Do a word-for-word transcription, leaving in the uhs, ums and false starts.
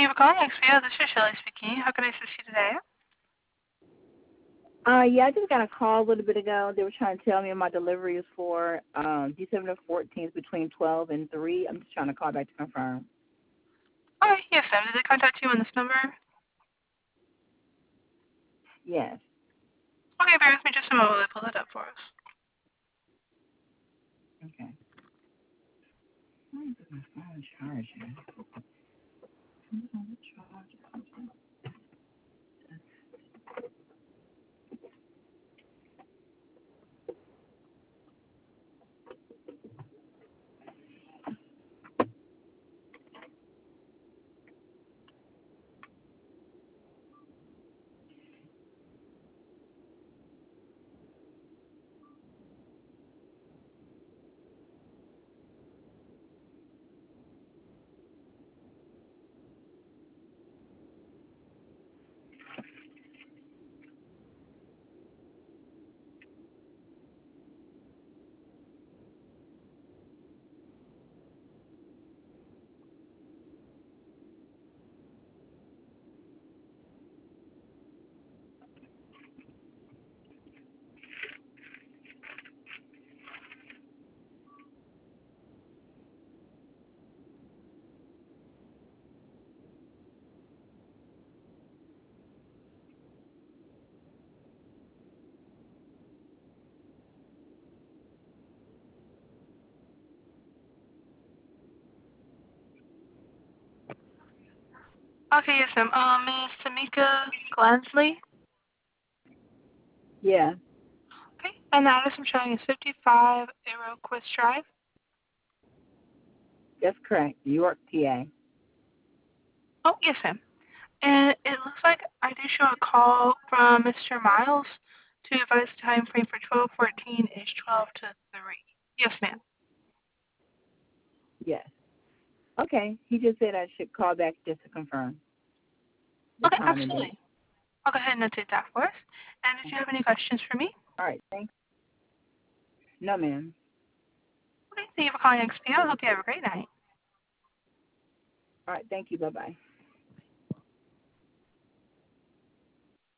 you for calling X P O. This is Shelley speaking. How can I assist you today? Uh, yeah, I just got a call a little bit ago. They were trying to tell me my delivery is for um, December fourteenth between twelve and three. I'm just trying to call back to confirm. Oh, yes, ma'am. Did they contact you on this number? Yes. Okay, bear with me just a moment while I pull that up for us. Okay. Why is my phone charging? Okay, yes, ma'am. Um, Miss Tamika Glansley. Yeah, Okay, and the address I'm showing is fifty-five Iroquois Drive. that's correct. York, P A. Oh, yes, ma'am. And it looks like I do show a call from Mister Miles to advise the time frame for twelve fourteen is twelve to three. Yes, ma'am. Yes. Okay. He just said I should call back just to confirm the Okay, time and date. absolutely. I'll go ahead and notate that for us. And did you have any questions for me? All right. Thanks. No, ma'am. Okay, thank you for calling X P O. I hope you have a great night. All right. Thank you. Bye bye.